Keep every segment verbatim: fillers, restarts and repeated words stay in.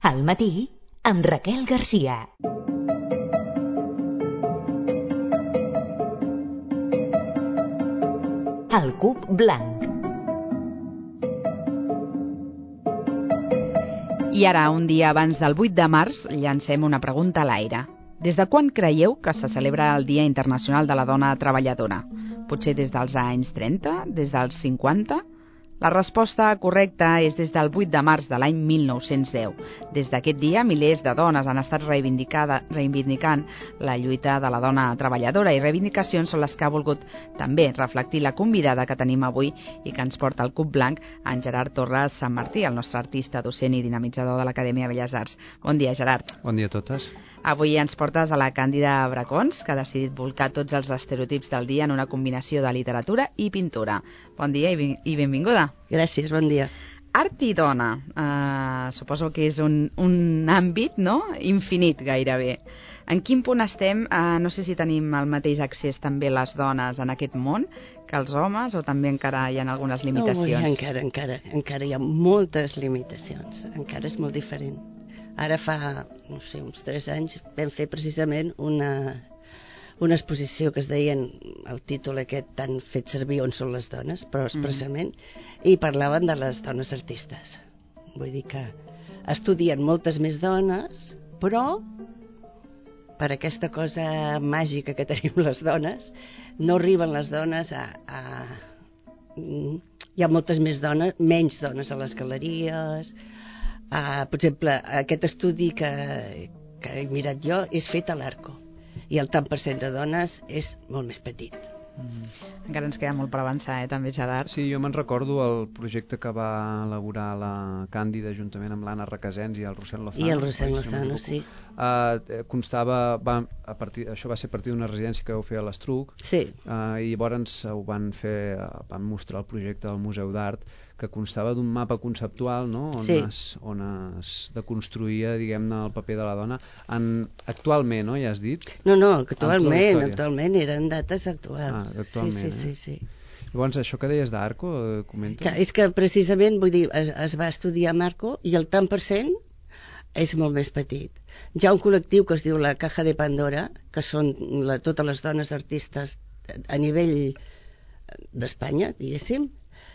Al matí, amb Raquel Garcia. El cub blanc. I ara, un dia abans del vuit de març, llancem una pregunta a l'aire. Des de quan creieu que se celebra el Dia Internacional de la Dona Treballadora? Potser des dels anys trenta? Des dels cinquanta? La resposta correcta és des del vuit de març de l'any mil nou-cents deu. Des d'aquest dia, milers de dones han estat reivindicant la lluita de la dona treballadora i reivindicacions són les que ha volgut també reflectir la convidada que tenim avui i que ens porta el cub blanc, en Gerard Torres Sant Martí, el nostre artista, docent i dinamitzador de l'Acadèmia Belles Arts. Bon dia, Gerard. Bon dia a totes. Avui ens portes a la Càndida Bracons, que ha decidit volcar tots els estereotips del dia en una combinació de literatura i pintura. Bon dia i benvinguda. Gràcies, bon dia. Art i dona, uh, suposo que és un, un àmbit, no?, infinit gairebé. En quin punt estem? Uh, no sé si tenim el mateix accés també les dones en aquest món que els homes o també encara hi ha algunes limitacions? No, encara, encara, encara hi ha moltes limitacions, encara és molt diferent. Ara fa, no sé, uns tres anys vam fer precisament una, una exposició que es deien, el títol aquest tan fet servir, On són les dones, però expressament, mm. i parlaven de les dones artistes. Vull dir que estudien moltes més dones, però per aquesta cosa màgica que tenim les dones, no arriben les dones a... a... Hi ha moltes més dones, menys dones a les galeries. Uh, per exemple, aquest estudi que, que he mirat jo és fet a l'Arco i el tant per cent de dones és molt més petit. Mm-hmm. Encara ens queda molt per avançar, eh, també, Gerard? Sí, jo me'n recordo el projecte que va elaborar la Càndida juntament amb l'Anna Requesens i el Rossell Lozano. I el Rossell Lozano, sí. Uh, constava, va, a partir, això va ser a partir d'una residència que vau fer a l'Estruc, sí. uh, i llavors ho van fer, uh, van mostrar el projecte al Museu d'Art, que constava d'un mapa conceptual, no?, on, sí. es, on es deconstruïa, diguem-ne, el paper de la dona. En, actualment, no?, ja has dit? No, no, actualment, actualment eren dates actuals. Ah, actualment, sí, sí, eh? sí, sí. Llavors, això que deies d'Arco, eh, comenta? Que, és que precisament, vull dir, es, es va estudiar a Arco i el tant per cent és molt més petit. Hi ha un col·lectiu que es diu la Caja de Pandora, que són la, totes les dones artistes a nivell d'Espanya, diguéssim,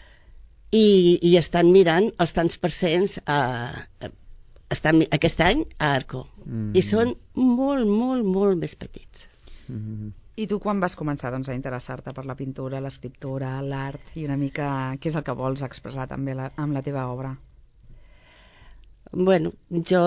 i, i estan mirant els tants per cents a, a, estan, aquest any a Arco. Mm. I són molt, molt, molt més petits. Mm-hmm. I tu quan vas començar, doncs, a interessar-te per la pintura, l'escriptura, l'art, i una mica què és el que vols expressar també la, amb la teva obra? Bueno, jo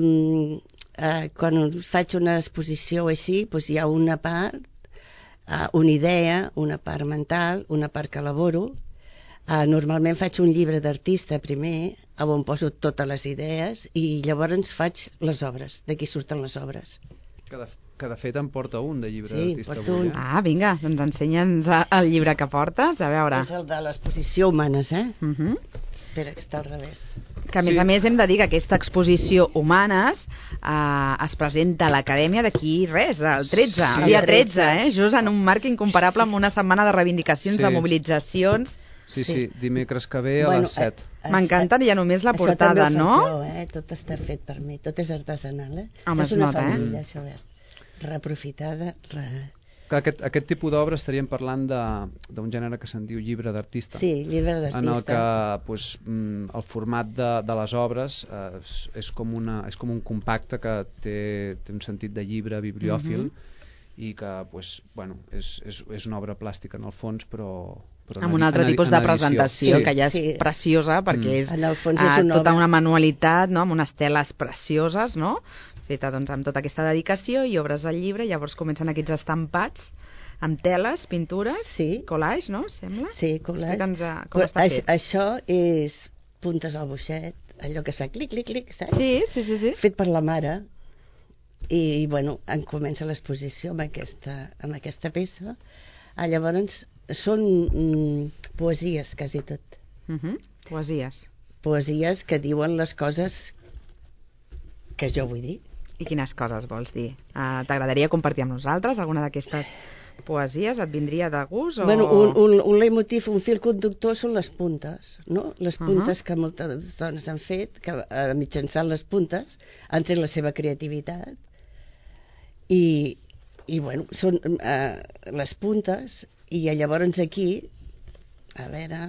eh, quan faig una exposició així, doncs hi ha una part, eh, una idea, una part mental, una part que elaboro. Uh, normalment faig un llibre d'artista primer, on poso totes les idees i llavors faig les obres, d'aquí surten les obres. Que de, que de fet en porta un de llibre sí, d'artista avui. Un. Ah, vinga, doncs ensenya'ns el llibre que portes, a veure. És el de l'exposició Humanes, eh? Uh -huh. Espera, que està al revés. Que a més sí. a més hem de dir que aquesta exposició Humanes eh, es presenta a l'Acadèmia d'aquí res, el tretze, sí, el dia tretze, eh? Just en un marc incomparable amb una setmana de reivindicacions, sí. de mobilitzacions. Sí, sí, sí, dimecres que ve a bueno, les set. M'encanta ja només la portada, no? Això també ho faig jo, eh? Tot està fet per mi, tot és artesanal, eh? Home, és una nota, família, eh? això, reaprofitada, re... Aquest, aquest tipus d'obra estaríem parlant d'un gènere que se'n diu llibre d'artista. Sí, llibre d'artista. En el que pues, el format de, de les obres eh, és, és, com una, és com un compacte que té, té un sentit de llibre bibliòfil, mm-hmm. i que pues, bueno, és, és, és una obra plàstica en el fons, però... però amb un altre tipus de presentació, sí. que ja és sí. preciosa, perquè mm. és, en el fons uh, és una tota obra... una manualitat, no?, amb unes teles precioses, no?, feta doncs, amb tota aquesta dedicació, i obres al llibre, i llavors comencen aquests estampats amb teles, pintures, sí. collage, no?, sembla? Sí, collage. Explica'ns uh, com però està fet. Això és puntes al boixet, allò que fa clic, clic, clic, saps? Sí, sí, sí, sí. Fet per la mare. I, bueno, en comença l'exposició amb aquesta, amb aquesta peça. Ah, llavors, són mm, poesies, quasi tot. Uh-huh. Poesies. Poesies que diuen les coses que jo vull dir. I quines coses vols dir? Uh, T'agradaria compartir amb nosaltres alguna d'aquestes poesies? Et vindria de gust? O... Bueno, un, un, un leitmotiv, un fil conductor són les puntes, no? Les puntes Uh-huh. que moltes dones han fet, que eh, mitjançant les puntes han tret la seva creativitat i, i bueno, són eh, les puntes i llavors aquí, a veure...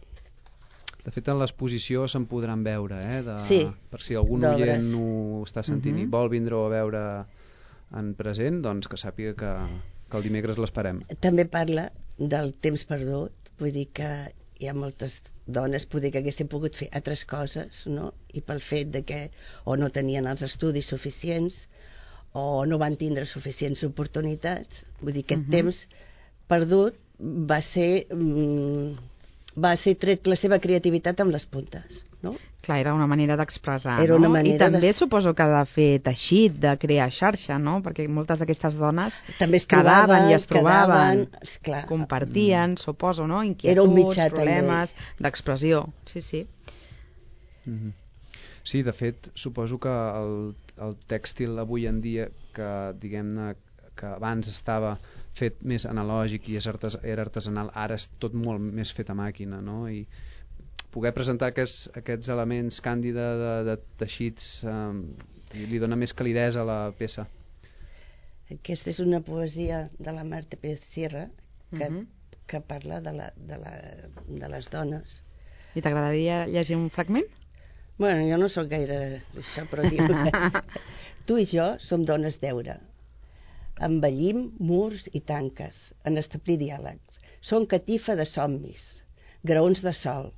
De fet, en l'exposició se'n podran veure, eh? De, Sí, per si algun d'obres. oient ho està sentint Mhm. i vol vindre-ho a veure en present, doncs que sàpiga que, que el dimecres l'esperem. També parla del temps perdut, vull dir que hi ha moltes dones poder que haguessin pogut fer altres coses, no? I pel fet de que o no tenien els estudis suficients o no van tindre suficients oportunitats, vull dir que aquest Mhm. temps perdut va ser mm, va ser tret la seva creativitat amb les puntes, no? Clar, era una manera d'expressar, Era no? una manera I també de- suposo que de fer teixit, de crear xarxa, no? Perquè moltes d'aquestes dones També es quedaven trobaven, i es trobaven, quedaven, esclar. compartien, suposo, no? Era un Inquietuds, mitjà, problemes d'expressió. Sí, sí. Mhm. Sí, de fet, suposo que el, el tèxtil avui en dia, que diguem-ne que abans estava fet més analògic i és artes, era artesanal, ara és tot molt més fet a màquina, no? I poder presentar aquests, aquests elements càndida de, de teixits eh, li dona més calidesa a la peça. Aquesta és una poesia de la Marta Pérez Sierra que, Mhm. que parla de, la, de, la, de les dones. I t'agradaria llegir un fragment? Bueno, jo no sóc gaire això, però diu tu i jo som dones deure. Envellim murs i tanques en establir diàlegs. Som catifa de somnis, graons de sol.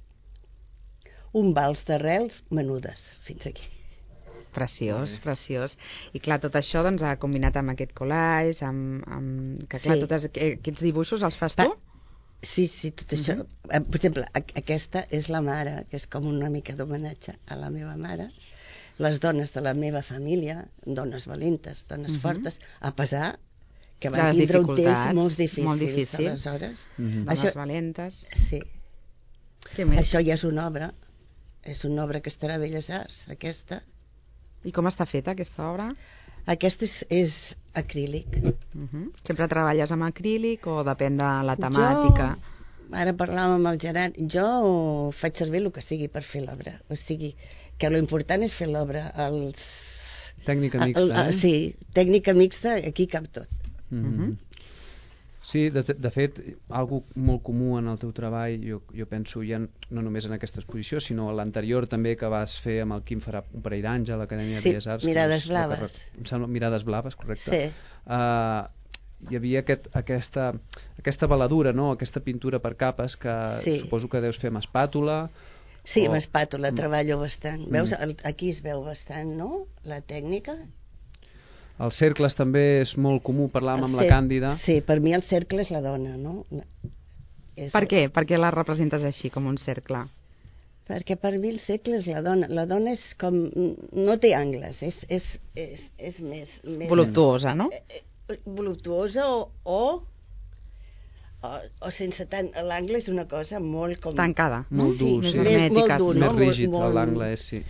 Un vals d'arrels menudes. Fins aquí. Preciós, preciós. I clar, tot això doncs, ha combinat amb aquest collage, amb, amb... que clar, Sí. tots aquests dibuixos els fas Pa- tu? Sí, sí, tot això. Mhm. Eh, Per exemple, a- aquesta és la mare, que és com una mica d'homenatge a la meva mare. Les dones de la meva família, dones valentes, dones Mhm. fortes, a pesar que De van les tindre un temps dificultats, molt difícils, molt difícil. aleshores. Mhm. Dones Això- valentes. Sí, Què més? això ja és una obra, és una obra que estarà a Belles Arts, aquesta. I com està feta aquesta obra? Aquesta és, és acrílic. Uh-huh. Sempre treballes amb acrílic o depèn de la temàtica? Jo, ara parlàvem amb el Gerard, jo faig servir el que sigui per fer l'obra, o sigui, que lo important és fer l'obra. Els... Tècnica el- mixta, el- eh? Sí, tècnica mixta, aquí cap tot. Mhm. Sí, de, de fet, algo molt comú en el teu treball, jo, jo penso ja no només en aquesta exposició, sinó a l'anterior també que vas fer amb el Quim farà un parell d'anys a l'Acadèmia Sí, de Belles Arts. que Mirades és la que Blaves. rec- Em sembla, Mirades Blaves, correcte. Sí. Uh, hi havia aquest, aquesta, aquesta baladura, no? Aquesta pintura per capes que Sí. suposo que deus fer amb espàtula. Sí, o- amb espàtula Mm. treballo bastant. Veus, Mm. El- aquí es veu bastant, no?, la tècnica. Els cercles també és molt comú, parlàvem El amb la cer- Càndida. Sí, per mi el cercle és la dona, no? La- És Per què? Per què la representes així, com un cercle? Perquè per mi el cercle és la dona. La dona és com... no té angles, és, és, és, és més... més Voluptuosa, no? eh, eh, voluptuosa o, o, o, o sense tant... L'angle és una cosa molt com... Tancada. no? Molt dur, Més sí. hermètica. Molt dur, sí. no? Més rígid, Molt- l'angle és, sí.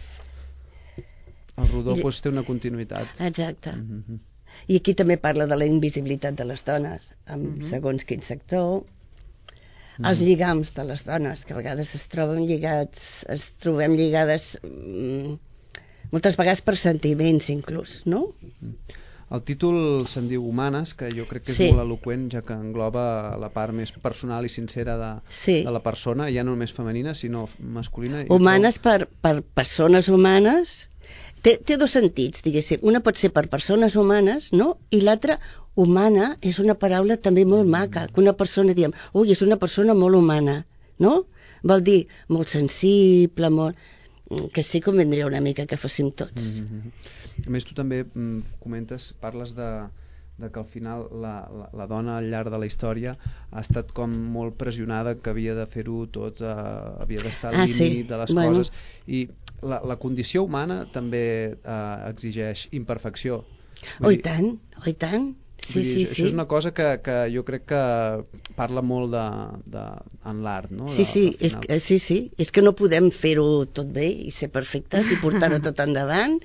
El rodó I- doncs, té una continuïtat. Exacte. Mhm. I aquí també parla de la invisibilitat de les dones, amb Mhm. segons quin sector, els lligams de les dones, que a vegades es troben lligats, es trobem lligades mm, moltes vegades per sentiments inclús, no? El títol se'n diu Humanes, que jo crec que és Sí. molt eloqüent, ja que engloba la part més personal i sincera de, Sí. de la persona, ja no només femenina, sinó masculina. I Humanes per, per persones humanes, té, té dos sentits, diguéssim. Una pot ser per persones humanes, no? I l'altra, humana, és una paraula també molt maca, que una persona diem, ui, és una persona molt humana, no? Vol dir molt sensible, molt... que sí que convindria una mica que fóssim tots. Mm -hmm. A més, tu també mm, comentes, parles de, de que al final la, la, la dona al llarg de la història ha estat com molt pressionada, que havia de fer-ho tot, eh, havia d'estar al Ah, límit sí. de les Bueno. coses, i la, la condició humana també eh, exigeix imperfecció. Vull Oh, i dir, tant, oh, i tant. Sí, vull dir, sí, això sí. és una cosa que, que jo crec que parla molt de, de, en l'art, no? Sí, De- sí, al és, final. que- sí, sí, és que no podem fer-ho tot bé i ser perfectes i portar-ho tot endavant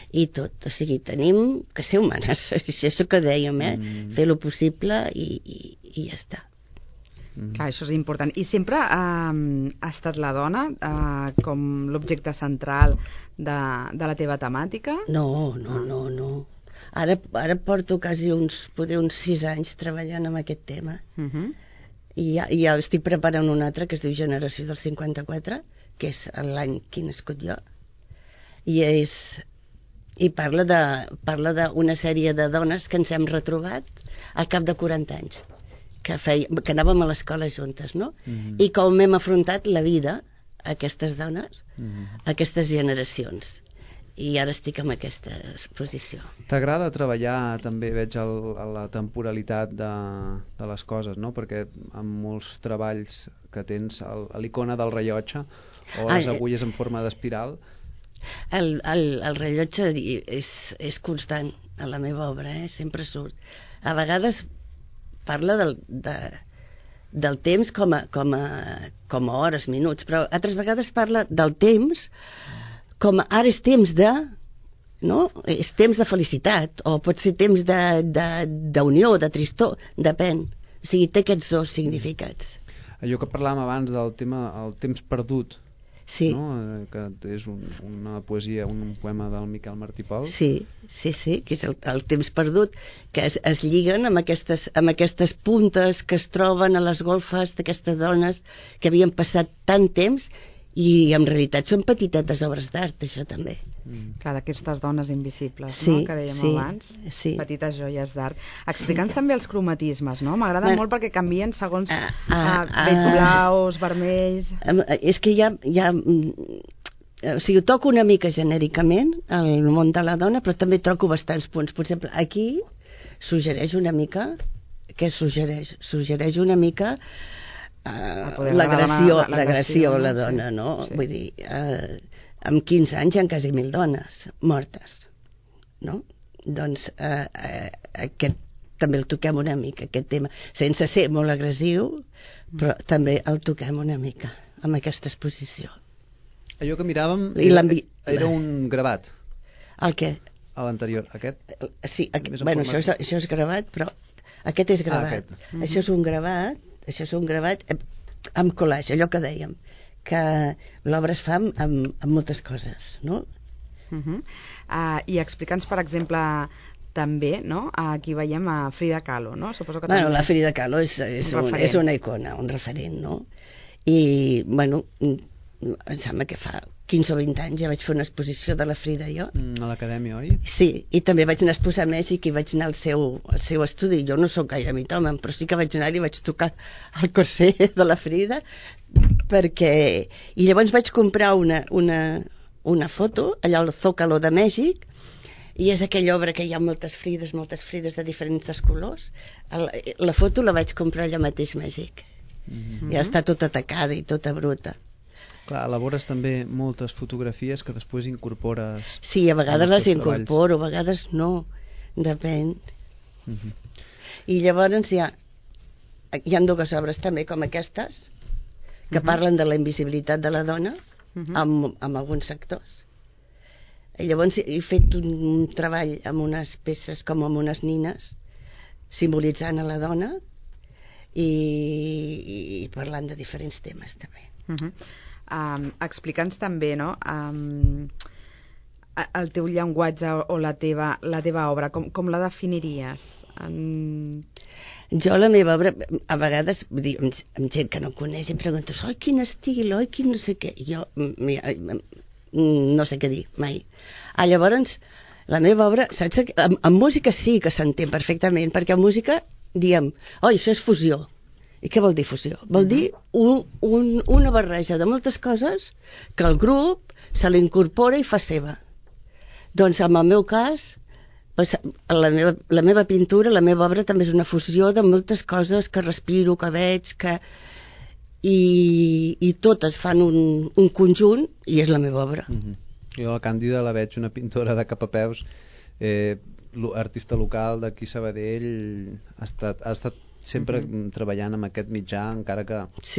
i tot, o sigui, tenim que ser humanes, això és el que dèiem, eh? Mm. Fer lo possible i, i, i ja està. Mm. Clar, això és important. I sempre eh, ha estat la dona eh, com l'objecte central de, de la teva temàtica? No, no, no, no. Ara, ara porto quasi uns, poder uns sis anys treballant amb aquest tema. Uh-huh. I ja, ja estic preparant un altre que es diu Generació del cinquanta-quatre, que és l'any que he nascut jo. I és... i parla de parla d'una sèrie de dones que ens hem retrobat al cap de quaranta anys. Que, feia, que anàvem a l'escola juntes, no? Mm-hmm. I com hem afrontat la vida, aquestes dones, mm-hmm. aquestes generacions. I ara estic en aquesta posició. T'agrada treballar, també veig el, la temporalitat de, de les coses, no? Perquè en molts treballs que tens, l'icona del rellotge, o les agulles en forma d'espiral... El, el, el rellotge és, és constant a la meva obra, eh? Sempre surt. A vegades... parla del, de, del temps com a, com, a, com a hores, minuts, però altres vegades parla del temps com a, ara és temps de, no? És temps de felicitat, o pot ser temps d'unió, de, de, de tristor, depèn. O sigui, té aquests dos significats. Allò que parlàvem abans del tema, el temps perdut, sí. No? Que és un, una poesia, un poema del Miquel Martí Pol. Sí, sí, sí, que és el, el temps perdut, que es, es lliguen amb aquestes, amb aquestes puntes que es troben a les golfes d'aquestes dones que havien passat tant temps, i en realitat són petitetes obres d'art, això també. Mm. Clar, d'aquestes dones invisibles, sí, no? Que dèiem sí, abans, sí. Petites joies d'art. Explica'ns sí. també els cromatismes, no? M'agrada bueno, molt perquè canvien segons ah, ah, vells ah, blaus, vermells... És que hi ha... Hi ha o sigui, toco una mica genèricament el món de la dona, però també troco bastants punts. Per exemple, aquí suggereix una mica... Què suggereix? Suggereix una mica... Uh, l'agressió l'agressió a la dona, no? Sí. Vull dir, uh, amb quinze anys hi ha quasi mil dones mortes, no? Doncs uh, uh, aquest també el toquem una mica, aquest tema, sense ser molt agressiu, però mm. també el toquem una mica amb aquesta exposició. Allò que miràvem era, era un gravat. El què? A l'anterior, aquest? Sí, aquest, bueno, això és, això és gravat, però aquest és gravat. Ah, aquest. Mm-hmm. Això és un gravat, això és un gravat amb collage, allò que dèiem, que l'obra es fa amb, amb, amb moltes coses, no? Uh-huh. uh, I explica'ns, per exemple, també, no? Aquí veiem a Frida Kahlo, no? Suposo que bueno, també... la Frida Kahlo és, és, un, és una icona, un referent, no? I, bueno, em sembla que fa quinze o vint anys ja vaig fer una exposició de la Frida jo. Mm, a l'acadèmia, oi? Sí, i també vaig anar a exposar a Mèxic i vaig anar al seu, al seu estudi. Jo no sóc gaire mitòman, però sí que vaig anar i vaig tocar el corser de la Frida, perquè... I llavors vaig comprar una, una, una foto allà al Zócalo de Mèxic, i és aquella obra que hi ha moltes Frides, moltes Frides de diferents colors. La, la foto la vaig comprar allà mateix a Mèxic. Mm-hmm. I està tota tacada i tota bruta. Clar, elabores també moltes fotografies que després incorpores... Sí, a vegades les incorporo, a vegades no, depèn. Uh-huh. I llavors hi ha, hi ha dues obres també com aquestes, que uh-huh. parlen de la invisibilitat de la dona uh-huh. amb, amb alguns sectors. I llavors he fet un, un treball amb unes peces com amb unes nines, simbolitzant a la dona i, i parlant de diferents temes també. Uh-huh. Um, explica'ns també, no? Um, el teu llenguatge o la teva, la teva obra, com, com la definiries? Um... Jo la meva obra, a vegades, vull dir, amb, amb gent que no coneix, em pregunto, oi, quin estil, oi, quin no sé què. I jo no sé què dir, mai. Ah, llavors, la meva obra, saps? En, en música sí que s'entén perfectament, perquè en música diem, oi, això és fusió. I què vol dir fusió? Vol dir un, un, una barreja de moltes coses que el grup se l'incorpora i fa seva. Doncs en el meu cas, la meva, la meva pintura, la meva obra també és una fusió de moltes coses que respiro, que veig, que... I, i totes fan un, un conjunt i és la meva obra. Mm-hmm. Jo a Càndida la veig una pintora de cap a peus, eh, artista local d'aquí Sabadell, ha estat, ha estat sempre mm-hmm. treballant amb aquest mitjà, encara que sí.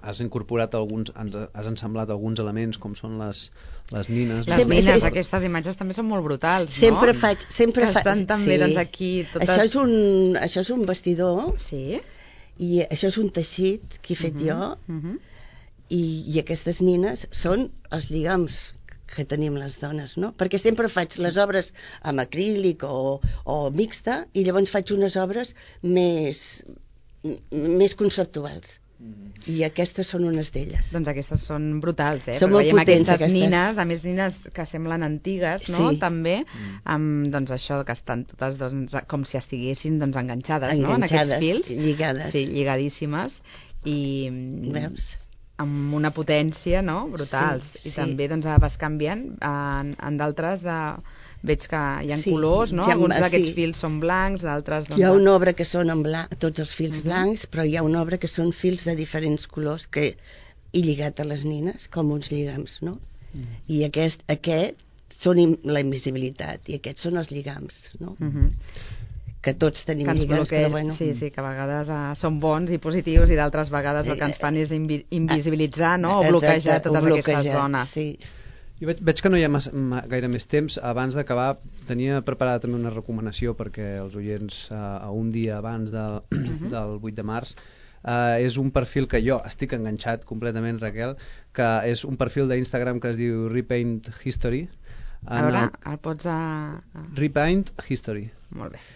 has incorporat alguns, has ensamblat alguns elements com són les, les nines. Les Sempre- nines, sí. aquestes imatges també són molt brutals, Sempre no? faig... Sempre Que fa... estan també, doncs, aquí totes- Això és, un, això és un vestidor Sí. i això és un teixit que he fet Mhm, jo mhm. i, i aquestes nines són els lligams que tenim les dones, no? Perquè sempre faig les obres amb acrílic o, o mixta i llavors faig unes obres més, m- més conceptuals. I aquestes són unes d'elles. Doncs aquestes són brutals, eh? Són Però molt veiem potents, aquestes aquestes. nines, a més nines que semblen antigues, no? Sí. També, amb doncs, això que estan totes doncs, com si estiguessin doncs, enganxades, no? En Enganxades, aquests fils. lligades. Sí, lligadíssimes. I Veus? amb una potència, no? Brutals. Sí, I sí. també doncs, vas canviant. En, en d'altres eh, veig que hi ha Sí, colors, no? ja- Alguns d'aquests sí. fils són blancs, d'altres... Doncs, Hi ha una obra que són en blanc, tots els fils Mhm. blancs, però hi ha una obra que són fils de diferents colors que he lligat a les nines com uns lligams, no? I aquest, aquest són im- la invisibilitat i aquests són els lligams, no? Mhm. Que tots tenim que ens lligams, bloqueja, però bueno. sí, sí, que a vegades uh, són bons i positius i d'altres vegades el que ens fan és invi invisibilitzar, no? O Exacte, bloquejar o totes bloquejar, aquestes zones. Sí. Jo veig, veig que no hi ha massa, ma, gaire més temps. Abans d'acabar, tenia preparada també una recomanació perquè els oients, uh, a un dia abans de, uh -huh. del vuit de març, uh, és un perfil que jo estic enganxat completament, Raquel, que és un perfil d'Instagram que es diu Repaint History. A veure, el pots... A... Repaint History. Molt bé.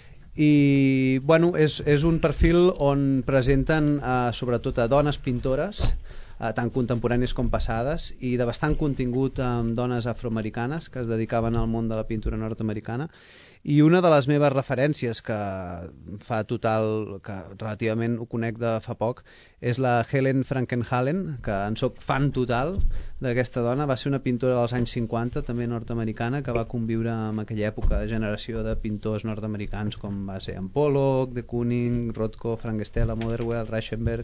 I bueno, és, és un perfil on presenten eh, sobretot a dones pintores, eh, tant contemporànies com passades, i de bastant contingut amb dones afroamericanes que es dedicaven al món de la pintura nord-americana. I una de les meves referències que fa total, que relativament ho conec de fa poc, és la Helen Frankenhalen, que en soc fan total d'aquesta dona. Va ser una pintora dels anys cinquanta, també nord-americana, que va conviure en aquella època de generació de pintors nord-americans com va ser en Pollock, de Kooning, Rothko, Frank Stella, Motherwell, Reichenberg.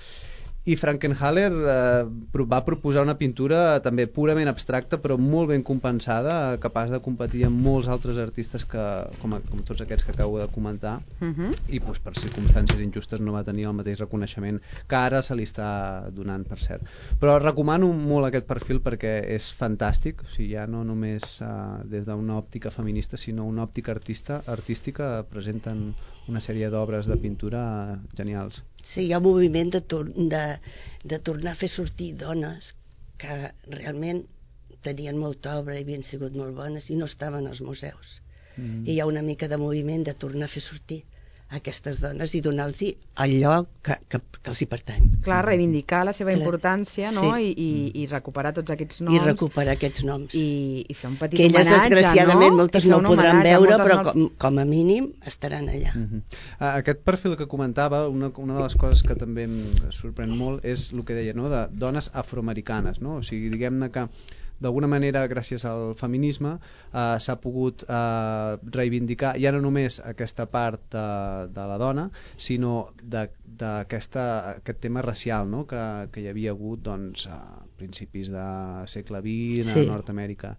I Frankenhaler eh, va proposar una pintura també purament abstracta però molt ben compensada, capaç de competir amb molts altres artistes que, com, a, com tots aquests que acabo de comentar, Uh -huh. i doncs, per circumstàncies injustes no va tenir el mateix reconeixement que ara se li està donant, per cert. Però recomano molt aquest perfil perquè és fantàstic, o sigui, ja no només eh, des d'una òptica feminista sinó una òptica artista, artística, presenten una sèrie d'obres de pintura genials. Sí, hi ha un moviment de, tor de, de tornar a fer sortir dones que realment tenien molta obra i havien sigut molt bones i no estaven als museus. Mm. I hi ha una mica de moviment de tornar a fer sortir aquestes dones i donar-los el lloc que, que, que els hi pertany. Clar, reivindicar la seva Clar. importància, no? Sí. I, i, i recuperar tots aquests noms. I recuperar aquests noms. I, i fer un petit que elles, homenatge, desgraciadament, no? moltes I fer no un ho podran homenatge, veure, moltes però no... com, com a mínim estaran allà. Uh-huh. uh, aquest perfil que comentava, una, una de les coses que també em sorprèn molt és el que deia, no?, de dones afroamericanes, no? O sigui, diguem-ne que d'alguna manera, gràcies al feminisme, eh, s'ha pogut eh, reivindicar ja no només aquesta part de, de la dona, sinó d'aquest tema racial, no?, que, que hi havia hagut doncs, a principis de segle vint a Sí. Nord-amèrica,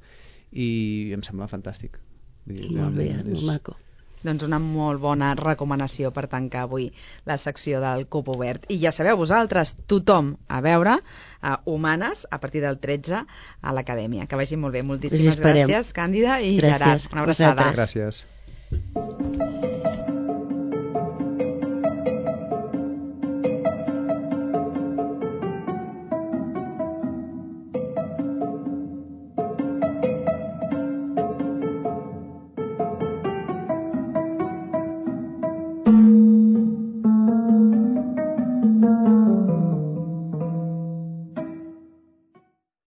i em sembla fantàstic. Vull dir, Molt bé, realment molt maco. Doncs una molt bona recomanació per tancar avui la secció del Cub Obert. I ja sabeu, vosaltres, tothom a veure uh, Humanes a partir del tretze a l'Acadèmia. Que vagi molt bé. Moltíssimes gràcies, Càndida i Gràcies. Gerard. Una abraçada. Vosaltres. Gràcies.